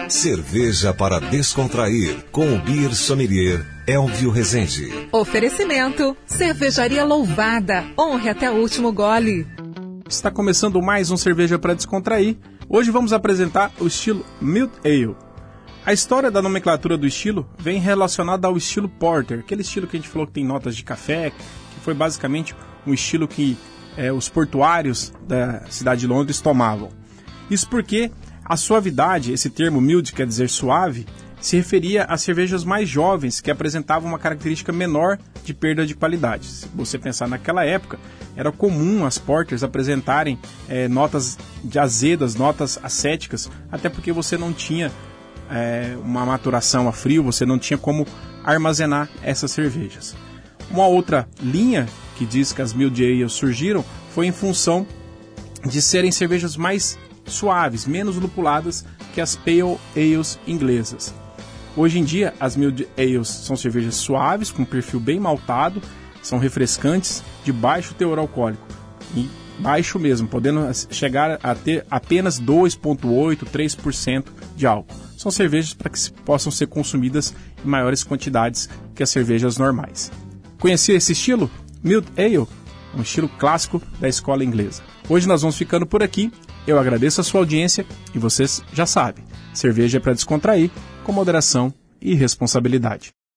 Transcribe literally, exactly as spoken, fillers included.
Cerveja para descontrair, com o Beer Sommelier Elvio Rezende. Oferecimento, Cervejaria Louvada, honre até o último gole. Está começando mais um Cerveja para Descontrair. Hoje vamos apresentar o estilo Mild Ale. A história da nomenclatura do estilo vem relacionada ao estilo Porter, aquele estilo que a gente falou que tem notas de café, que foi basicamente um estilo que é, os portuários da cidade de Londres tomavam. Isso porque a suavidade, esse termo mild quer dizer suave, se referia a cervejas mais jovens que apresentavam uma característica menor de perda de qualidade. Se você pensar naquela época, era comum as porters apresentarem é, notas de azedas, notas acéticas, até porque você não tinha é, uma maturação a frio, você não tinha como armazenar essas cervejas. Uma outra linha que diz que as mild ales surgiram foi em função de serem cervejas mais suaves, menos lupuladas que as pale ales inglesas. Hoje em dia, as mild ales são cervejas suaves, com perfil bem maltado, são refrescantes, de baixo teor alcoólico, e baixo mesmo, podendo chegar a ter apenas dois vírgula oito, três por cento de álcool. São cervejas para que possam ser consumidas em maiores quantidades que as cervejas normais. Conhecia esse estilo? Mild Ale, um estilo clássico da escola inglesa. Hoje nós vamos ficando por aqui. Eu agradeço a sua audiência e vocês já sabem, cerveja é para descontrair, com moderação e responsabilidade.